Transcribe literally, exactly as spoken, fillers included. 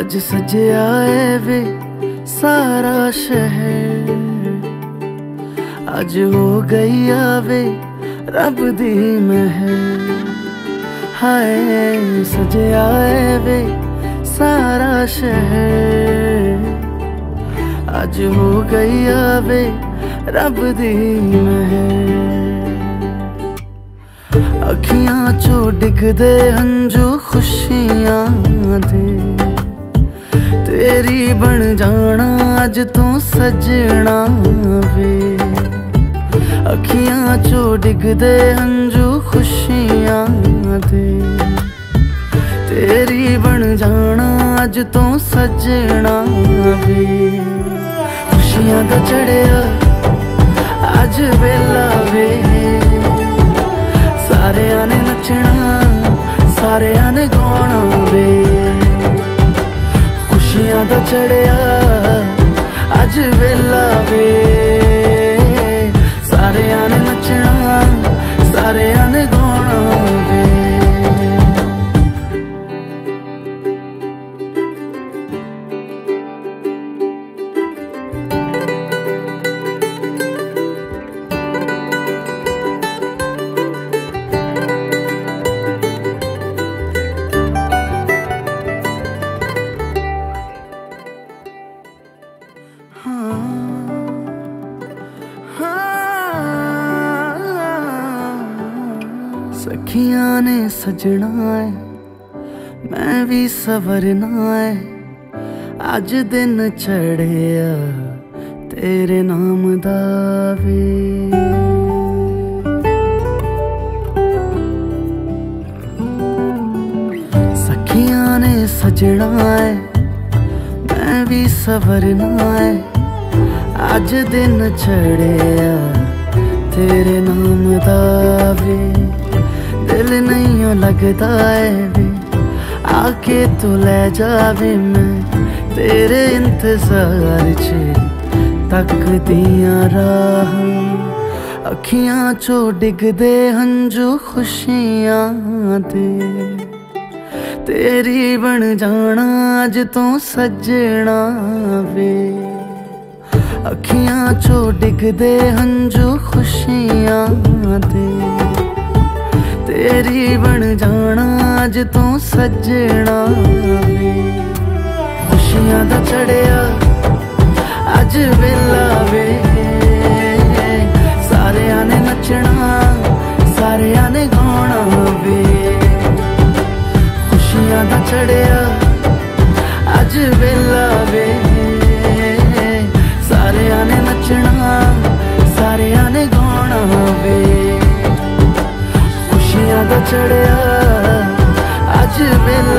अज सजया है वे सारा शहर, अज हो गई आवे रब दी महर। हाय सजया है वे सारा शहर, अज हो गई आवे रब दी महर। अखियां चो डिगदे हंजू खुशियां दे, तेरी बन जाना अज तू सजना वे। अखियां चो डिगदे हंजू खुशियां दे, तेरी बन जाना अज तू सजना वे। खुशियां दा चढ़िया अज वेला वे, सारेयां ने नचना सारेयां ने गाना वे। खुशियां दा चढ़िया अज वेला वे, सारेयां ने नचना सारेयां ने गाना वे। सखियां ने सजना है मैं भी सवरना है, अज दिन चढ़िया तेरे नाम दा वे। सखियां ने सजना है मैं भी सवरना है, अज दिन चढ़िया तेरे नाम दा वे। दिल नहीं लगता है वे आके तू ले जावे, मैं तेरे इंतजार च तकदियां राह। अखियां चो डिगदे हंजू खुशियां दे, तेरी बन जाना अज तू सजना वे। अखियां चो डिगदे हंजू खुशियां दे, तेरी बन जाना अज तू सजना वे। खुशियां दा चढ़िया अज वेला वे, सारेयां ने नचना सारेयां ने गाना वे। खुशियां दा चढ़िया अज वेला वे, सारेयां ने नचना सारेयां ने गाना वे। खुशियां दा चढ़िया अज वेला